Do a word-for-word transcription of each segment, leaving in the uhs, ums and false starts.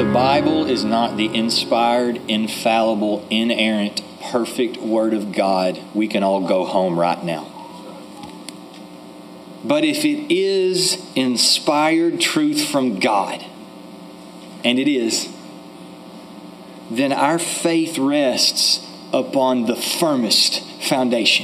the Bible is not the inspired, infallible, inerrant, perfect Word of God, we can all go home right now. But if it is inspired truth from God, and it is, then our faith rests upon the firmest foundation.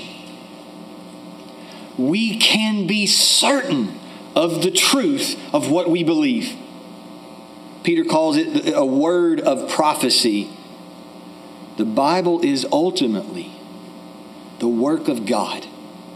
We can be certain of the truth of what we believe. Peter calls it a word of prophecy. The Bible is ultimately the work of God.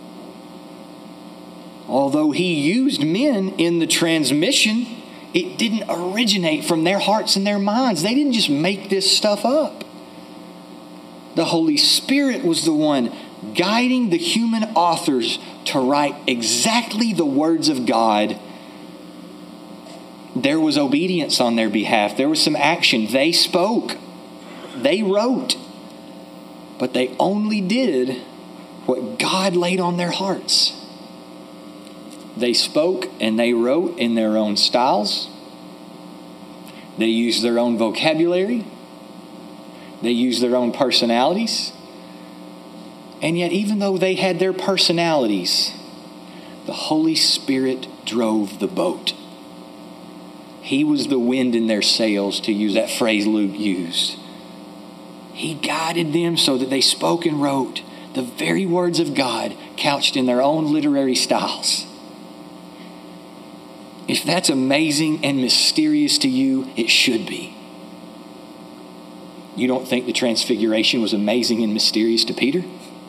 Although he used men in the transmission, it didn't originate from their hearts and their minds. They didn't just make this stuff up. The Holy Spirit was the one guiding the human authors to write exactly the words of God. There was obedience on their behalf. There was some action. They spoke. They wrote. But they only did what God laid on their hearts. They spoke and they wrote in their own styles. They used their own vocabulary. They used their own personalities. And yet, even though they had their personalities, the Holy Spirit drove the boat. He was the wind in their sails, to use that phrase Luke used. He guided them so that they spoke and wrote the very words of God, couched in their own literary styles. If that's amazing and mysterious to you, it should be. You don't think the Transfiguration was amazing and mysterious to Peter?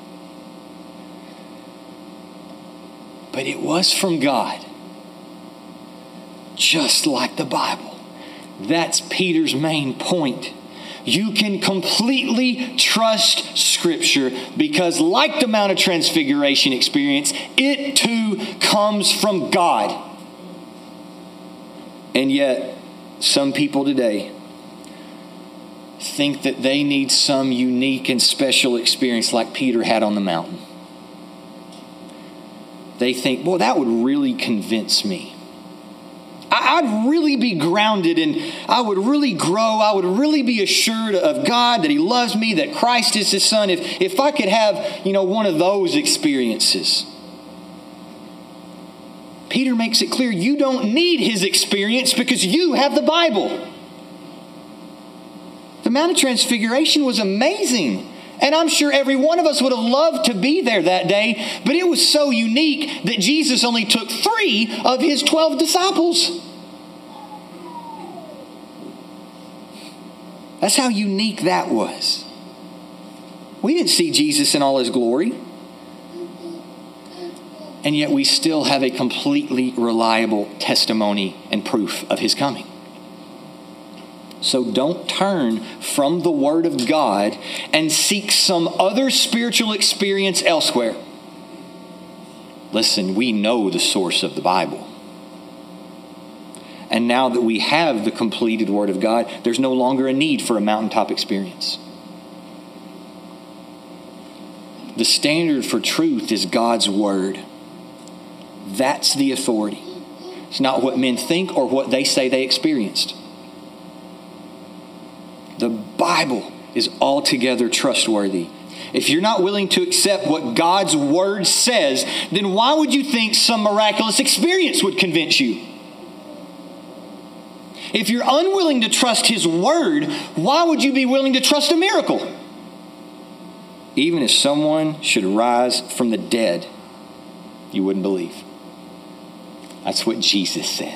But it was from God. Just like the Bible. That's Peter's main point. You can completely trust Scripture because, like the Mount of Transfiguration experience, it too comes from God. And yet, some people today think that they need some unique and special experience like Peter had on the mountain. They think, well, that would really convince me. I'd really be grounded and I would really grow. I would really be assured of God, that He loves me, that Christ is His Son. If, if I could have, you know, one of those experiences. Peter makes it clear you don't need his experience because you have the Bible. The Mount of Transfiguration was amazing. And I'm sure every one of us would have loved to be there that day. But it was so unique that Jesus only took three of His twelve disciples. That's how unique that was. We didn't see Jesus in all His glory. And yet we still have a completely reliable testimony and proof of His coming. So don't turn from the Word of God and seek some other spiritual experience elsewhere. Listen, we know the source of the Bible. And now that we have the completed Word of God, there's no longer a need for a mountaintop experience. The standard for truth is God's Word. That's the authority. It's not what men think or what they say they experienced. The Bible is altogether trustworthy. If you're not willing to accept what God's Word says, then why would you think some miraculous experience would convince you? If you're unwilling to trust His Word, why would you be willing to trust a miracle? Even if someone should rise from the dead, you wouldn't believe. That's what Jesus said.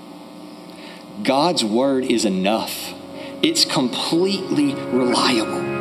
God's Word is enough. It's completely reliable.